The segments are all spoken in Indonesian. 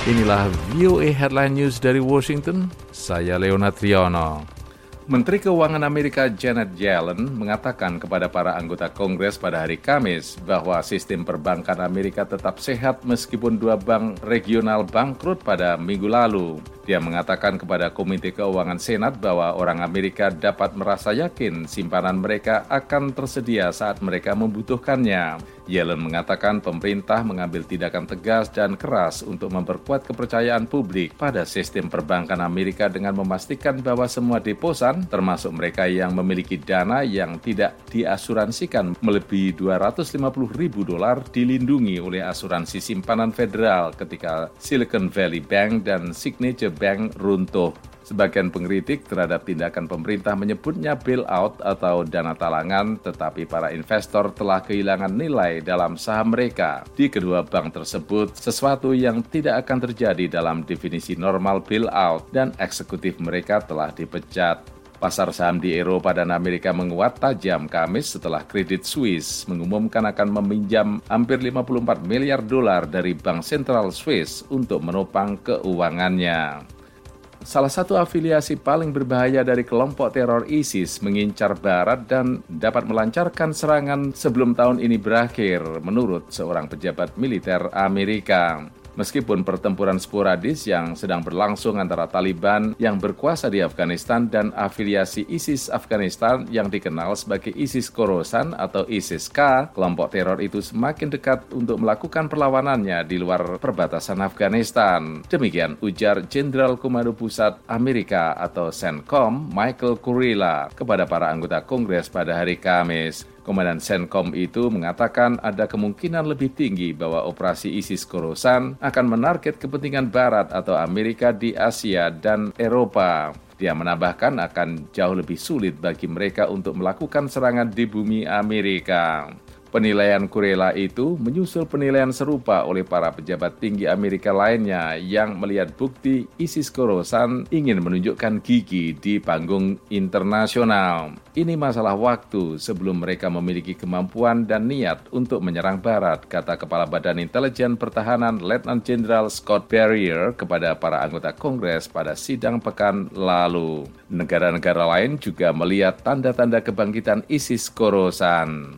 Inilah VOA Headline News dari Washington, saya Leonard Triono. Menteri Keuangan Amerika Janet Yellen mengatakan kepada para anggota Kongres pada hari Kamis bahwa sistem perbankan Amerika tetap sehat meskipun dua bank regional bangkrut pada minggu lalu. Dia mengatakan kepada Komite Keuangan Senat bahwa orang Amerika dapat merasa yakin simpanan mereka akan tersedia saat mereka membutuhkannya. Yellen mengatakan pemerintah mengambil tindakan tegas dan keras untuk memperkuat kepercayaan publik pada sistem perbankan Amerika dengan memastikan bahwa semua deposan, termasuk mereka yang memiliki dana yang tidak diasuransikan melebihi $250.000 dilindungi oleh asuransi simpanan federal ketika Silicon Valley Bank dan Signature Bank runtuh. Sebagian pengkritik terhadap tindakan pemerintah menyebutnya bailout atau dana talangan, tetapi para investor telah kehilangan nilai dalam saham mereka di kedua bank tersebut, sesuatu yang tidak akan terjadi dalam definisi normal bailout, dan eksekutif mereka telah dipecat. Pasar saham di Eropa dan Amerika menguat tajam Kamis setelah Credit Suisse mengumumkan akan meminjam hampir $54 miliar dari Bank Sentral Swiss untuk menopang keuangannya. Salah satu afiliasi paling berbahaya dari kelompok teror ISIS mengincar barat dan dapat melancarkan serangan sebelum tahun ini berakhir, menurut seorang pejabat militer Amerika. Meskipun pertempuran sporadis yang sedang berlangsung antara Taliban yang berkuasa di Afghanistan dan afiliasi ISIS Afghanistan yang dikenal sebagai ISIS Khorasan atau ISIS-K, kelompok teror itu semakin dekat untuk melakukan perlawanannya di luar perbatasan Afghanistan. Demikian ujar Jenderal Komando Pusat Amerika atau CENTCOM Michael Kurilla kepada para anggota Kongres pada hari Kamis. Komandan CENTCOM itu mengatakan ada kemungkinan lebih tinggi bahwa operasi ISIS Khorasan akan menarget kepentingan Barat atau Amerika di Asia dan Eropa. Dia menambahkan akan jauh lebih sulit bagi mereka untuk melakukan serangan di bumi Amerika. Penilaian Kurilla itu menyusul penilaian serupa oleh para pejabat tinggi Amerika lainnya yang melihat bukti ISIS Khorasan ingin menunjukkan gigi di panggung internasional. Ini masalah waktu sebelum mereka memiliki kemampuan dan niat untuk menyerang Barat, kata Kepala Badan Intelijen Pertahanan Letnan Jenderal Scott Berrier kepada para anggota Kongres pada sidang pekan lalu. Negara-negara lain juga melihat tanda-tanda kebangkitan ISIS Khorasan.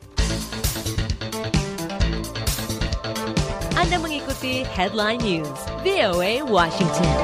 Anda mengikuti Headline News, VOA Washington.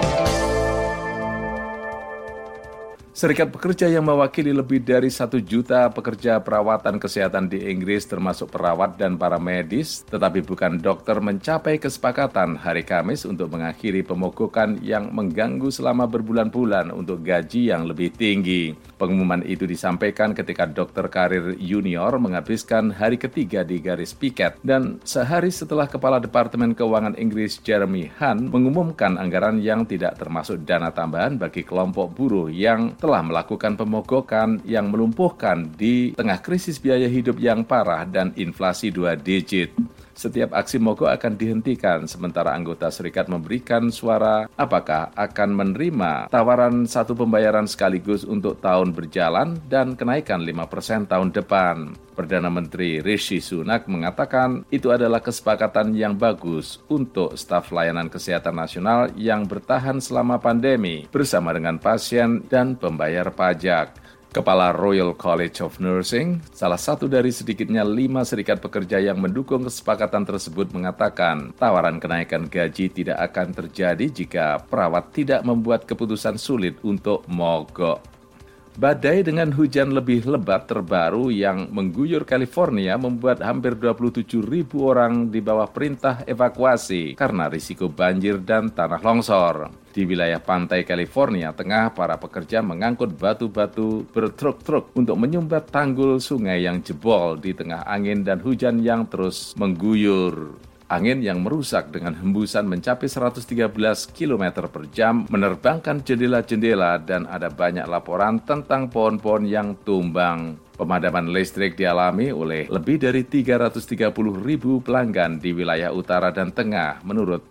Serikat pekerja yang mewakili lebih dari 1 juta pekerja perawatan kesehatan di Inggris termasuk perawat dan para medis, tetapi bukan dokter, mencapai kesepakatan hari Kamis untuk mengakhiri pemogokan yang mengganggu selama berbulan-bulan untuk gaji yang lebih tinggi. Pengumuman itu disampaikan ketika dokter karir junior menghabiskan hari ketiga di garis piket dan sehari setelah Kepala Departemen Keuangan Inggris Jeremy Hunt mengumumkan anggaran yang tidak termasuk dana tambahan bagi kelompok buruh yang telah melakukan pemogokan yang melumpuhkan di tengah krisis biaya hidup yang parah dan inflasi 2 digit. Setiap aksi mogok akan dihentikan sementara anggota serikat memberikan suara apakah akan menerima tawaran satu pembayaran sekaligus untuk tahun berjalan dan kenaikan 5% tahun depan. Perdana Menteri Rishi Sunak mengatakan itu adalah kesepakatan yang bagus untuk staf layanan kesehatan nasional yang bertahan selama pandemi bersama dengan pasien dan pembayar pajak. Kepala Royal College of Nursing, salah satu dari sedikitnya 5 serikat pekerja yang mendukung kesepakatan tersebut, mengatakan tawaran kenaikan gaji tidak akan terjadi jika perawat tidak membuat keputusan sulit untuk mogok. Badai dengan hujan lebih lebat terbaru yang mengguyur California membuat hampir 27.000 orang di bawah perintah evakuasi karena risiko banjir dan tanah longsor. Di wilayah pantai California Tengah, para pekerja mengangkut batu-batu bertruk-truk untuk menyumbat tanggul sungai yang jebol di tengah angin dan hujan yang terus mengguyur. Angin yang merusak dengan hembusan mencapai 113 km per jam menerbangkan jendela-jendela dan ada banyak laporan tentang pohon-pohon yang tumbang. Pemadaman listrik dialami oleh lebih dari 330.000 pelanggan di wilayah utara dan tengah menurut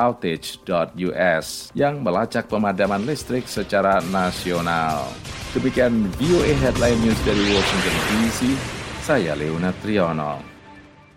poweroutage.us yang melacak pemadaman listrik secara nasional. Demikian VOA Headline News dari Washington DC, saya Leonard Triono.